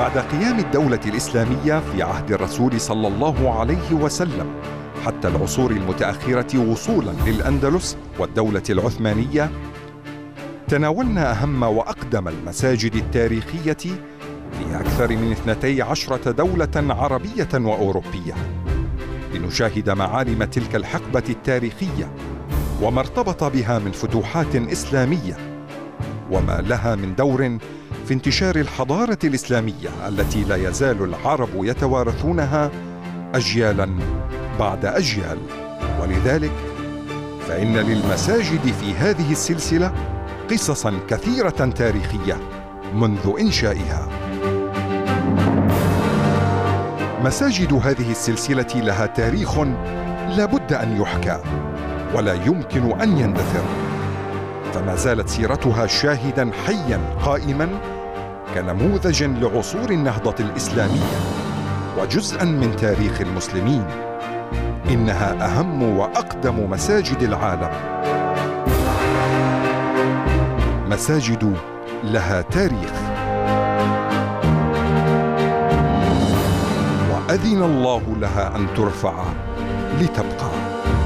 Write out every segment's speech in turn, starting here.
بعد قيام الدولة الإسلامية في عهد الرسول صلى الله عليه وسلم حتى العصور المتأخرة وصولا للأندلس والدولة العثمانية، تناولنا أهم وأقدم المساجد التاريخية في أكثر من 12 دولة عربية وأوروبية، لنشاهد معالم تلك الحقبة التاريخية وما ارتبط بها من فتوحات إسلامية، وما لها من دور في انتشار الحضارة الإسلامية التي لا يزال العرب يتوارثونها أجيالا بعد أجيال. ولذلك فإن للمساجد في هذه السلسلة قصصا كثيرة تاريخية منذ إنشائها. مساجد هذه السلسلة لها تاريخ لا بد أن يحكى ولا يمكن أن يندثر، فما زالت سيرتها شاهدا حيا قائما كنموذج لعصور النهضة الإسلامية وجزءا من تاريخ المسلمين. إنها أهم وأقدم مساجد العالم، مساجد لها تاريخ، وأذن الله لها أن ترفع لتبقى.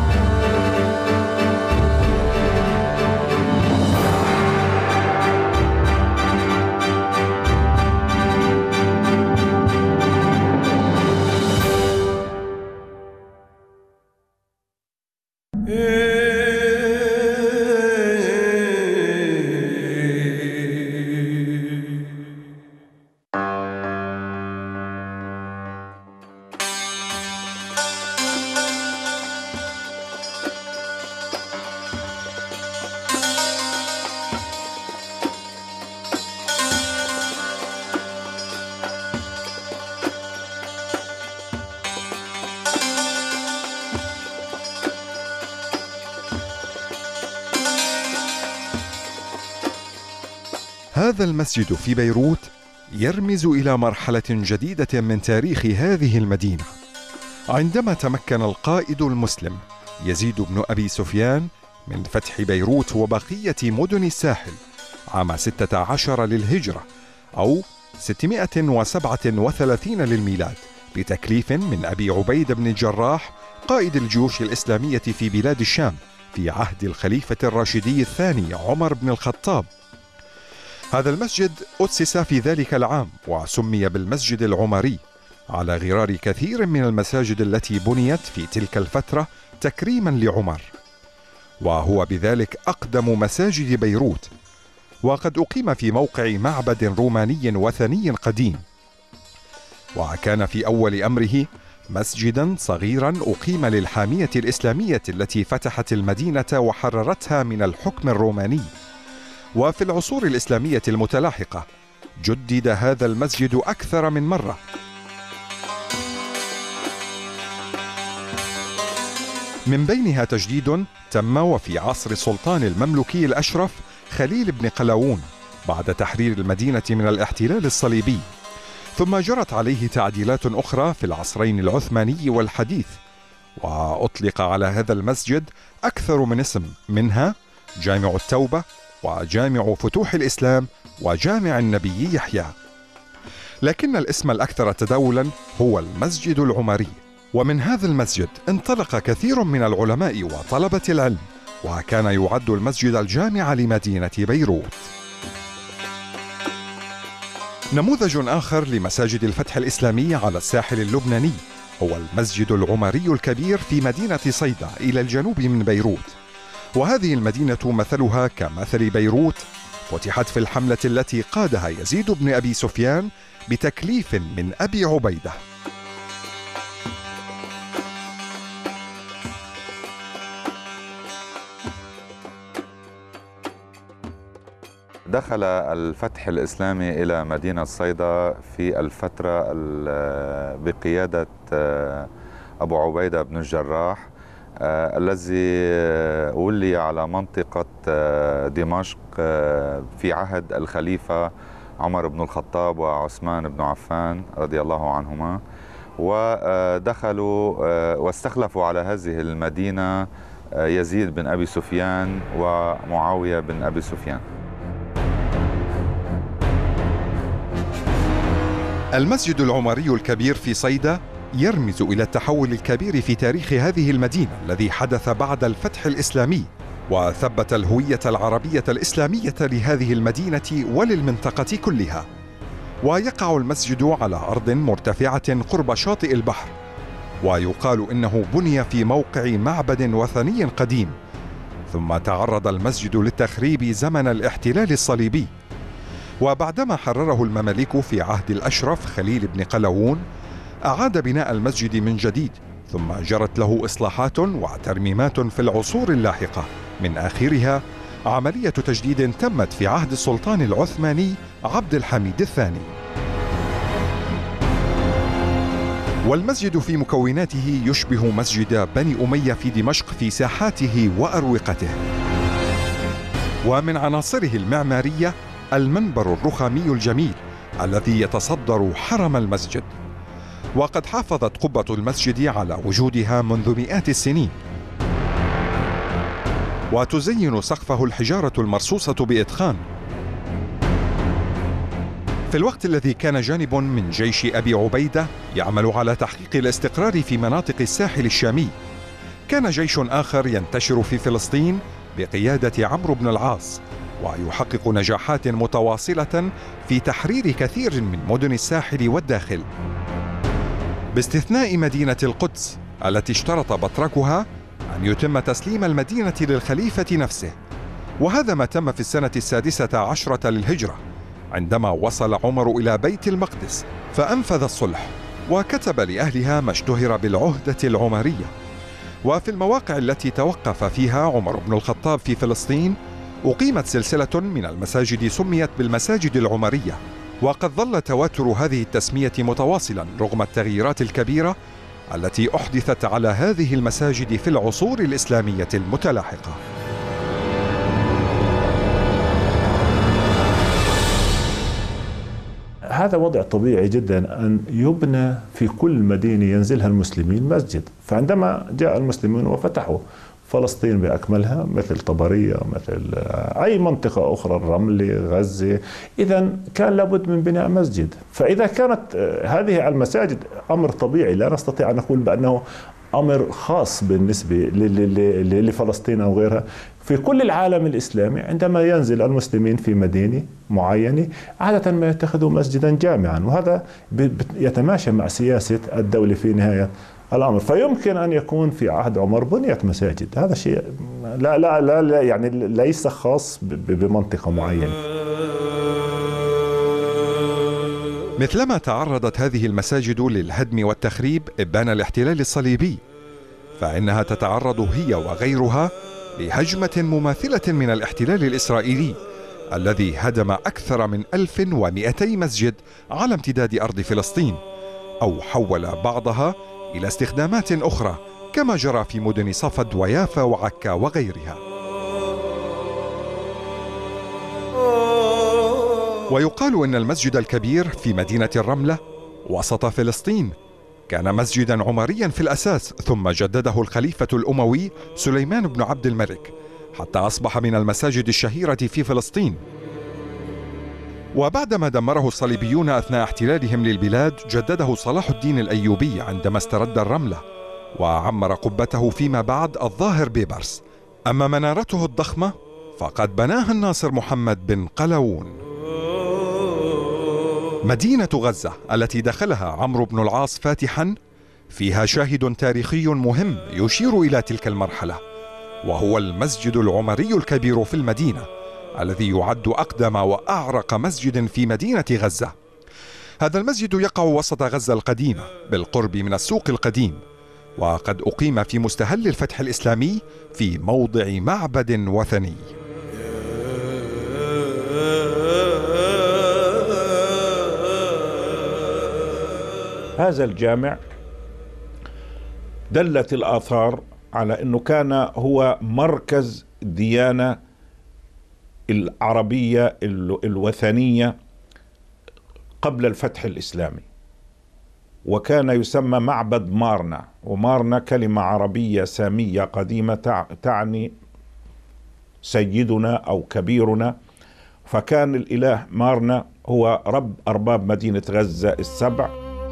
هذا المسجد في بيروت يرمز إلى مرحلة جديدة من تاريخ هذه المدينة، عندما تمكن القائد المسلم يزيد بن أبي سفيان من فتح بيروت وبقية مدن الساحل عام 16 للهجرة أو 637 للميلاد، بتكليف من أبي عبيدة بن الجراح قائد الجيوش الإسلامية في بلاد الشام في عهد الخليفة الراشدي الثاني عمر بن الخطاب. هذا المسجد أسس في ذلك العام وسمي بالمسجد العمري، على غرار كثير من المساجد التي بنيت في تلك الفترة تكريما لعمر، وهو بذلك أقدم مساجد بيروت، وقد أقيم في موقع معبد روماني وثني قديم، وكان في أول أمره مسجدا صغيرا أقيم للحامية الإسلامية التي فتحت المدينة وحررتها من الحكم الروماني. وفي العصور الإسلامية المتلاحقة جدد هذا المسجد أكثر من مرة، من بينها تجديد تم وفي عصر السلطان المملوكي الأشرف خليل بن قلاوون بعد تحرير المدينة من الاحتلال الصليبي، ثم جرت عليه تعديلات أخرى في العصرين العثماني والحديث، وأطلق على هذا المسجد أكثر من اسم، منها جامع التوبة وجامع فتوح الإسلام وجامع النبي يحيى، لكن الاسم الأكثر تداولا هو المسجد العمري. ومن هذا المسجد انطلق كثير من العلماء وطلبة العلم، وكان يعد المسجد الجامع لمدينة بيروت. نموذج آخر لمساجد الفتح الإسلامي على الساحل اللبناني هو المسجد العمري الكبير في مدينة صيدا إلى الجنوب من بيروت، وهذه المدينة مثلها كمثل بيروت، فتحت في الحملة التي قادها يزيد بن أبي سفيان بتكليف من أبي عبيدة. دخل الفتح الإسلامي إلى مدينة صيدا في الفترة بقيادة أبو عبيدة بن الجراح الذي ولي على منطقة دمشق في عهد الخليفة عمر بن الخطاب وعثمان بن عفان رضي الله عنهما، ودخلوا واستخلفوا على هذه المدينة يزيد بن أبي سفيان ومعاوية بن أبي سفيان. المسجد العمري الكبير في صيدا يرمز إلى التحول الكبير في تاريخ هذه المدينة الذي حدث بعد الفتح الإسلامي، وثبت الهوية العربية الإسلامية لهذه المدينة وللمنطقة كلها. ويقع المسجد على أرض مرتفعة قرب شاطئ البحر، ويقال إنه بني في موقع معبد وثني قديم، ثم تعرض المسجد للتخريب زمن الاحتلال الصليبي. وبعدما حرره المماليك في عهد الأشرف خليل بن قلاوون، أعاد بناء المسجد من جديد، ثم جرت له إصلاحات وترميمات في العصور اللاحقة، من آخرها عملية تجديد تمت في عهد السلطان العثماني عبد الحميد الثاني. والمسجد في مكوناته يشبه مسجد بني أمية في دمشق في ساحاته وأروقته. ومن عناصره المعمارية المنبر الرخامي الجميل الذي يتصدر حرم المسجد، وقد حافظت قبة المسجد على وجودها منذ مئات السنين، وتزين سقفه الحجارة المرصوصة بإتقان. في الوقت الذي كان جانب من جيش أبي عبيدة يعمل على تحقيق الاستقرار في مناطق الساحل الشامي، كان جيش آخر ينتشر في فلسطين بقيادة عمرو بن العاص، ويحقق نجاحات متواصلة في تحرير كثير من مدن الساحل والداخل، باستثناء مدينة القدس التي اشترط بطركها أن يتم تسليم المدينة للخليفة نفسه. وهذا ما تم في السنة 16 للهجرة، عندما وصل عمر إلى بيت المقدس فأنفذ الصلح وكتب لأهلها ما اشتهر بالعهدة العمرية. وفي المواقع التي توقف فيها عمر بن الخطاب في فلسطين أقيمت سلسلة من المساجد سميت بالمساجد العمرية، وقد ظل تواتر هذه التسمية متواصلا رغم التغييرات الكبيرة التي أحدثت على هذه المساجد في العصور الإسلامية المتلاحقة. هذا وضع طبيعي جدا أن يبنى في كل مدينة ينزلها المسلمين مسجد. فعندما جاء المسلمون وفتحوا فلسطين بأكملها مثل طبرية مثل أي منطقة أخرى، الرملة، غزة، إذا كان لابد من بناء مسجد. فإذا كانت هذه المساجد أمر طبيعي، لا نستطيع أن نقول بأنه أمر خاص بالنسبة لفلسطين أو غيرها. في كل العالم الإسلامي عندما ينزل المسلمين في مدينة معينة عادة ما يتخذوا مسجدا جامعا، وهذا يتماشى مع سياسة الدولة في نهاية الأمر. فيمكن أن يكون في عهد عمر بنيت مساجد، هذا شيء لا يعني ليس خاص بمنطقة معينة. مثلما تعرضت هذه المساجد للهدم والتخريب إبان الاحتلال الصليبي، فإنها تتعرض هي وغيرها لهجمة مماثلة من الاحتلال الإسرائيلي الذي هدم أكثر من 1200 مسجد على امتداد أرض فلسطين، أو حول بعضها إلى استخدامات أخرى كما جرى في مدن صفد ويافا وعكا وغيرها. ويقال إن المسجد الكبير في مدينة الرملة وسط فلسطين كان مسجدا عمريا في الأساس، ثم جدده الخليفة الأموي سليمان بن عبد الملك حتى أصبح من المساجد الشهيرة في فلسطين. وبعدما دمره الصليبيون أثناء احتلالهم للبلاد، جدده صلاح الدين الأيوبي عندما استرد الرملة، وعمر قبته فيما بعد الظاهر بيبرس. أما منارته الضخمة فقد بناها الناصر محمد بن قلاوون. مدينة غزة التي دخلها عمرو بن العاص فاتحا فيها شاهد تاريخي مهم يشير إلى تلك المرحلة، وهو المسجد العمري الكبير في المدينة الذي يعد أقدم وأعرق مسجد في مدينة غزة. هذا المسجد يقع وسط غزة القديمة بالقرب من السوق القديم، وقد أقيم في مستهل الفتح الإسلامي في موضع معبد وثني. هذا الجامع دلت الآثار على أنه كان هو مركز الديانة العربية الوثنية قبل الفتح الإسلامي، وكان يسمى معبد مارنا. ومارنا كلمة عربية سامية قديمة تعني سيدنا أو كبيرنا، فكان الإله مارنا هو رب أرباب مدينة غزة السبع.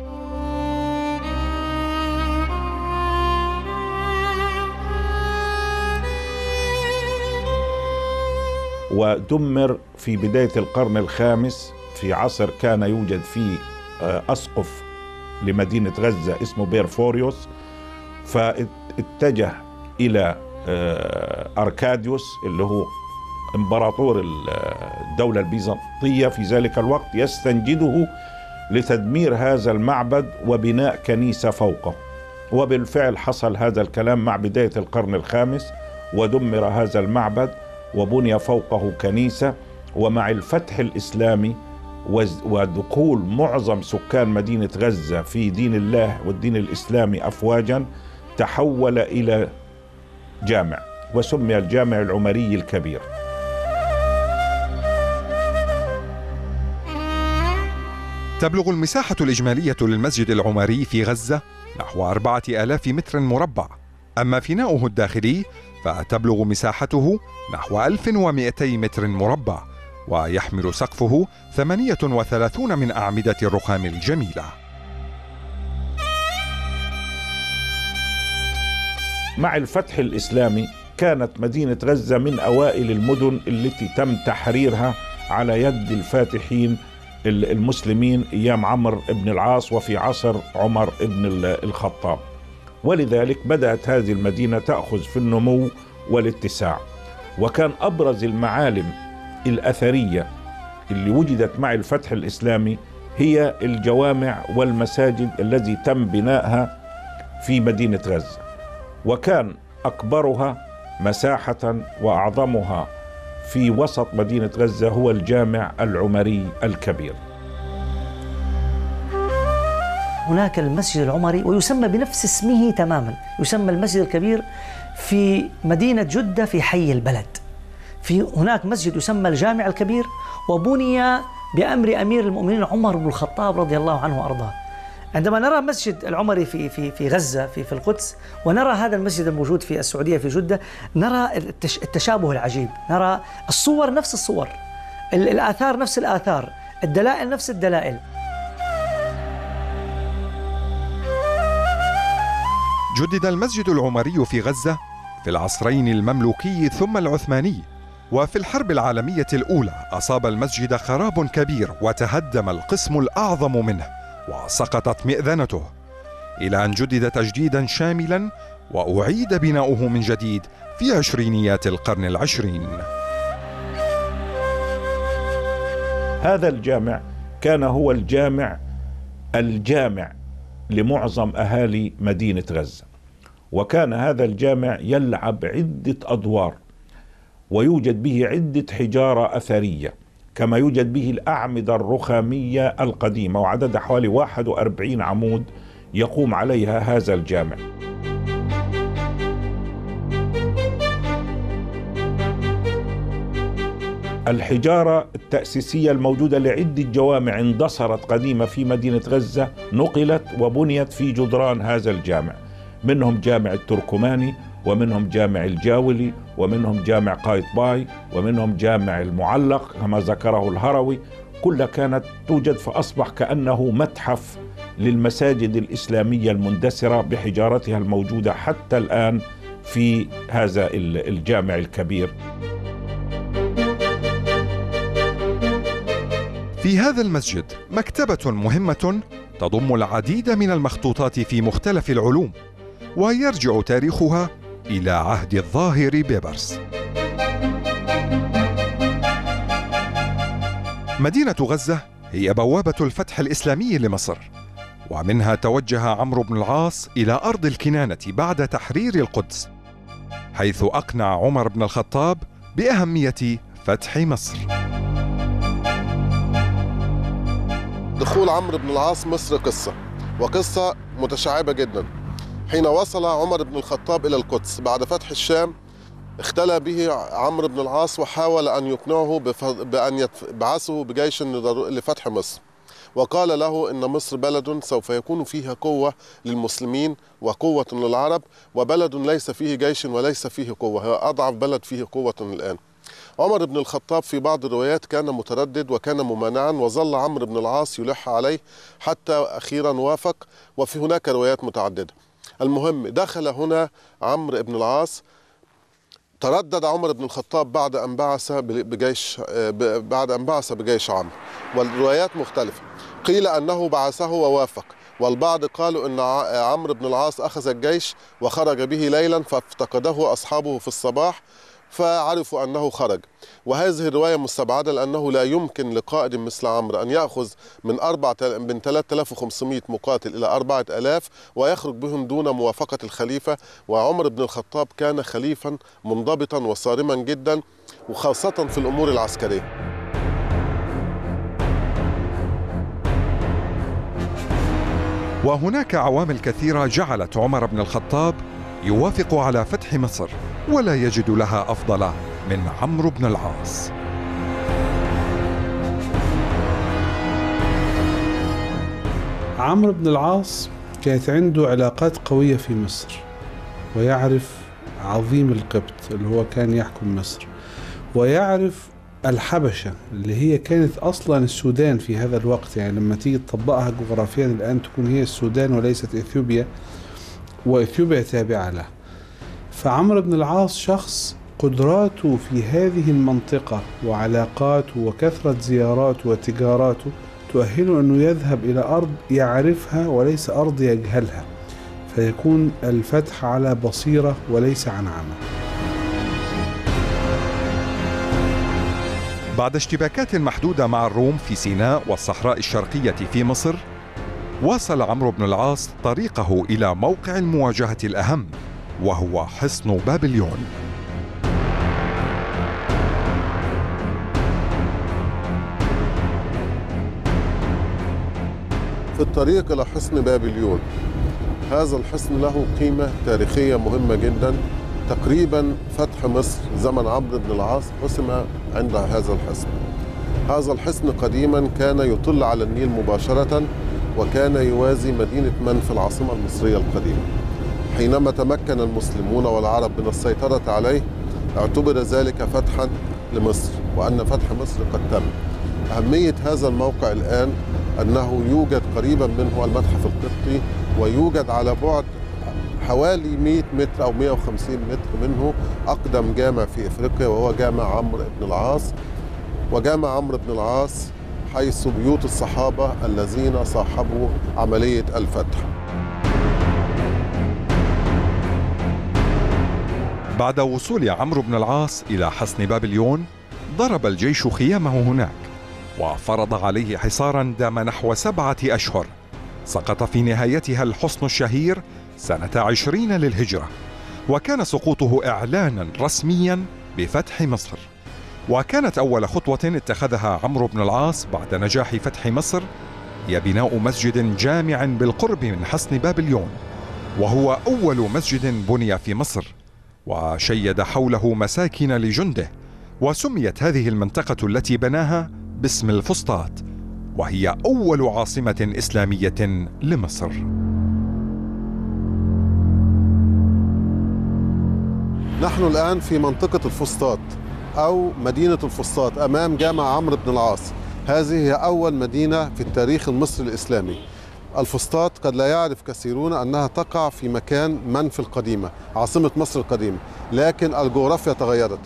ودمر في بداية القرن الخامس في عصر كان يوجد فيه أسقف لمدينة غزة اسمه بيرفوريوس، فاتجه إلى أركاديوس اللي هو إمبراطور الدولة البيزنطية في ذلك الوقت يستنجده لتدمير هذا المعبد وبناء كنيسة فوقه. وبالفعل حصل هذا الكلام مع بداية القرن الخامس، ودمر هذا المعبد وبني فوقه كنيسة. ومع الفتح الإسلامي ودخول معظم سكان مدينة غزة في دين الله والدين الإسلامي أفواجا، تحول إلى جامع وسمي الجامع العمري الكبير. تبلغ المساحة الإجمالية للمسجد العمري في غزة نحو 4000 متر مربع، أما فناؤه الداخلي فتبلغ مساحته نحو 1200 متر مربع، ويحمل سقفه 38 من أعمدة الرخام الجميلة. مع الفتح الإسلامي كانت مدينة غزة من أوائل المدن التي تم تحريرها على يد الفاتحين المسلمين أيام عمرو بن العاص وفي عصر عمر بن الخطاب. ولذلك بدأت هذه المدينة تأخذ في النمو والاتساع. وكان أبرز المعالم الأثرية اللي وجدت مع الفتح الإسلامي هي الجوامع والمساجد التي تم بنائها في مدينة غزة، وكان أكبرها مساحة وأعظمها في وسط مدينة غزة هو الجامع العمري الكبير. هناك المسجد العمري ويسمى بنفس اسمه تماما، يسمى المسجد الكبير في مدينة جدة في حي البلد. في هناك مسجد يسمى الجامع الكبير، وبني بأمر أمير المؤمنين عمر بن الخطاب رضي الله عنه وأرضاه. عندما نرى مسجد العمري في غزة في القدس، ونرى هذا المسجد الموجود في السعودية في جدة، نرى التشابه العجيب، نرى الصور نفس الصور، الآثار نفس الآثار، الدلائل نفس الدلائل. جدد المسجد العمري في غزة في العصرين المملوكي ثم العثماني، وفي الحرب العالمية الأولى أصاب المسجد خراب كبير وتهدم القسم الأعظم منه وسقطت مئذنته، إلى أن جدد تجديدا شاملا وأعيد بناؤه من جديد في عشرينيات القرن العشرين. هذا الجامع كان هو الجامع لمعظم أهالي مدينة غزة، وكان هذا الجامع يلعب عدة أدوار، ويوجد به عدة حجارة أثرية، كما يوجد به الأعمدة الرخامية القديمة وعددها حوالي 41 عمود يقوم عليها هذا الجامع. الحجارة التأسيسية الموجودة لعدة جوامع اندثرت قديمة في مدينة غزة نقلت وبنيت في جدران هذا الجامع، منهم جامع التركماني، ومنهم جامع الجاولي، ومنهم جامع قايطباي، ومنهم جامع المعلق كما ذكره الهروي. كلها كانت توجد، فأصبح كأنه متحف للمساجد الإسلامية المندثرة بحجارتها الموجودة حتى الآن في هذا الجامع الكبير. في هذا المسجد مكتبة مهمة تضم العديد من المخطوطات في مختلف العلوم، ويرجع تاريخها إلى عهد الظاهر بيبرس. مدينة غزة هي بوابة الفتح الإسلامي لمصر، ومنها توجه عمرو بن العاص إلى أرض الكنانة بعد تحرير القدس، حيث أقنع عمر بن الخطاب بأهمية فتح مصر. دخول عمرو بن العاص مصر قصة متشعبة جدا. حين وصل عمر بن الخطاب إلى القدس بعد فتح الشام، اختلى به عمرو بن العاص وحاول أن يقنعه بأن يبعثه بجيش لفتح مصر، وقال له إن مصر بلد سوف يكون فيها قوة للمسلمين وقوة للعرب، وبلد ليس فيه جيش وليس فيه قوة، هي أضعف بلد فيه قوة الآن. عمر بن الخطاب في بعض الروايات كان متردد وكان ممانعا، وظل عمرو بن العاص يلح عليه حتى أخيرا وافق، وفي هناك روايات متعددة. المهم دخل هنا عمرو بن العاص. تردد عمر بن الخطاب بعد أن بعث بجيش عمرو، والروايات مختلفة. قيل أنه بعثه ووافق، والبعض قالوا أن عمرو بن العاص أخذ الجيش وخرج به ليلا فافتقده أصحابه في الصباح فعرفوا أنه خرج. وهذه الرواية مستبعدة، لأنه لا يمكن لقائد مثل عمرو أن يأخذ من 3500 مقاتل إلى 4000 ويخرج بهم دون موافقة الخليفة. وعمر بن الخطاب كان خليفا منضبطا وصارما جدا، وخاصة في الأمور العسكرية. وهناك عوامل كثيرة جعلت عمر بن الخطاب يوافق على فتح مصر، ولا يجد لها أفضل من عمرو بن العاص. عمرو بن العاص كانت عنده علاقات قوية في مصر، ويعرف عظيم القبط اللي هو كان يحكم مصر، ويعرف الحبشة اللي هي كانت أصلا السودان في هذا الوقت. يعني لما تيجي تطبقها جغرافيا الآن تكون هي السودان وليست إثيوبيا، وإثيوبيا تابعة له. فعمرو بن العاص شخص قدراته في هذه المنطقة وعلاقاته وكثرة زياراته وتجاراته تؤهله أنه يذهب إلى أرض يعرفها وليس أرض يجهلها، فيكون الفتح على بصيرة وليس عن عمى. بعد اشتباكات محدودة مع الروم في سيناء والصحراء الشرقية في مصر، واصل عمرو بن العاص طريقه إلى موقع المواجهة الأهم، وهو حصن بابليون. في الطريق إلى حصن بابليون، هذا الحصن له قيمة تاريخية مهمة جدا. تقريبا فتح مصر زمن عمرو بن العاص حسم عند هذا الحصن. هذا الحصن قديما كان يطل على النيل مباشرة، وكان يوازي مدينة منف العاصمة المصرية القديمة. حينما تمكن المسلمون والعرب من السيطرة عليه اعتبر ذلك فتحا لمصر، وأن فتح مصر قد تم. أهمية هذا الموقع الآن أنه يوجد قريبا منه المتحف القبطي، ويوجد على بعد حوالي 100 متر أو 150 متر منه أقدم جامع في إفريقيا، وهو جامع عمرو بن العاص. وجامع عمرو بن العاص حيث بيوت الصحابة الذين صاحبوا عملية الفتح. بعد وصول عمرو بن العاص إلى حصن بابليون، ضرب الجيش خيامه هناك وفرض عليه حصارا دام نحو 7 أشهر. سقط في نهايتها الحصن الشهير سنة 20 للهجرة، وكان سقوطه إعلانا رسميا بفتح مصر. وكانت أول خطوة اتخذها عمرو بن العاص بعد نجاح فتح مصر هي بناء مسجد جامع بالقرب من حصن بابليون، وهو أول مسجد بني في مصر، وشيد حوله مساكن لجنده. وسميت هذه المنطقة التي بناها باسم الفسطاط، وهي أول عاصمة إسلامية لمصر. نحن الآن في منطقة الفسطاط أو مدينة الفسطاط أمام جامع عمرو بن العاص. هذه هي أول مدينة في التاريخ المصري الإسلامي. الفسطاط قد لا يعرف كثيرون أنها تقع في مكان منف القديمة، عاصمة مصر القديمة، لكن الجغرافيا تغيرت.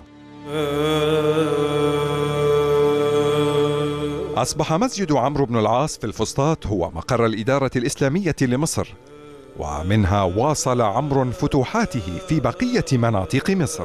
أصبح مسجد عمرو بن العاص في الفسطاط هو مقر الإدارة الإسلامية لمصر، ومنها واصل عمرو فتوحاته في بقية مناطق مصر.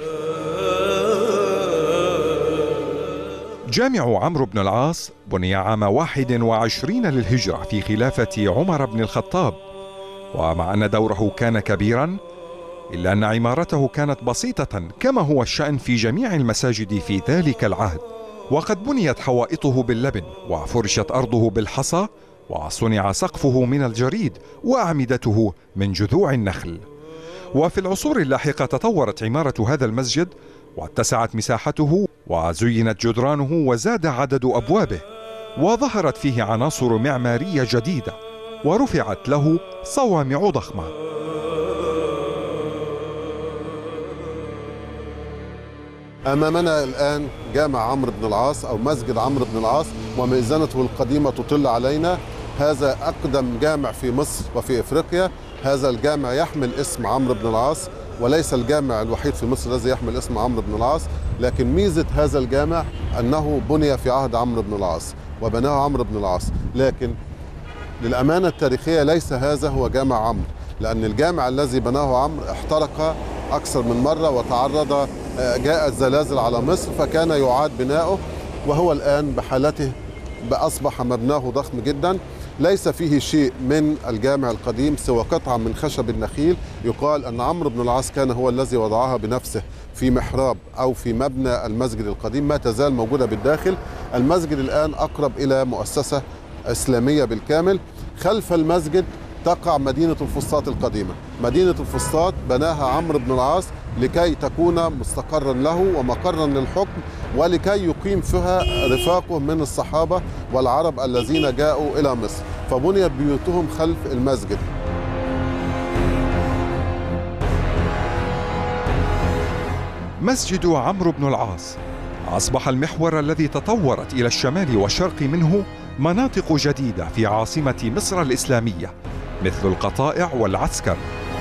جامع عمرو بن العاص بني عام 21 للهجرة في خلافة عمر بن الخطاب، ومع أن دوره كان كبيرا إلا أن عمارته كانت بسيطة كما هو الشأن في جميع المساجد في ذلك العهد. وقد بنيت حوائطه باللبن، وفرشت أرضه بالحصى، وصنع سقفه من الجريد، وأعمدته من جذوع النخل. وفي العصور اللاحقة تطورت عمارة هذا المسجد، واتسعت مساحته، وزينت جدرانه، وزاد عدد أبوابه، وظهرت فيه عناصر معمارية جديدة، ورفعت له صوامع ضخمة. أمامنا الآن جامع عمرو بن العاص أو مسجد عمرو بن العاص، ومئذنته القديمة تطل علينا. هذا أقدم جامع في مصر وفي إفريقيا. هذا الجامع يحمل اسم عمرو بن العاص، وليس الجامع الوحيد في مصر الذي يحمل اسم عمرو بن العاص، لكن ميزة هذا الجامع أنه بني في عهد عمرو بن العاص وبناه عمرو بن العاص. لكن للأمانة التاريخية ليس هذا هو جامع عمرو، لأن الجامع الذي بناه عمرو احترق أكثر من مرة وتعرض، جاءت زلازل على مصر فكان يعاد بناؤه، وهو الآن بحالته أصبح مبناه ضخم جدا. ليس فيه شيء من الجامع القديم سوى قطعة من خشب النخيل. يقال أن عمرو بن العاص كان هو الذي وضعها بنفسه في محراب أو في مبنى المسجد القديم، ما تزال موجودة بالداخل. المسجد الآن أقرب إلى مؤسسة إسلامية بالكامل. خلف المسجد تقع مدينة الفسطاط القديمة. مدينة الفسطاط بناها عمرو بن العاص لكي تكون مستقرا له ومقرا للحكم، ولكي يقيم فيها رفاقه من الصحابة والعرب الذين جاءوا إلى مصر، فبنيت بيوتهم خلف المسجد. مسجد عمرو بن العاص أصبح المحور الذي تطورت إلى الشمال والشرق منه مناطق جديدة في عاصمة مصر الإسلامية مثل القطائع والعسكر،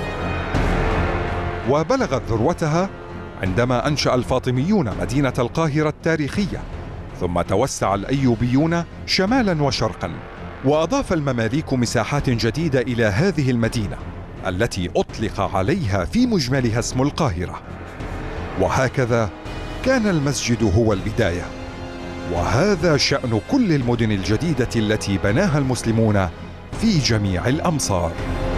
وبلغت ذروتها عندما أنشأ الفاطميون مدينة القاهرة التاريخية، ثم توسع الأيوبيون شمالا وشرقا، وأضاف المماليك مساحات جديدة إلى هذه المدينة التي أطلق عليها في مجملها اسم القاهرة. وهكذا كان المسجد هو البداية، وهذا شأن كل المدن الجديدة التي بناها المسلمون في جميع الأمصار.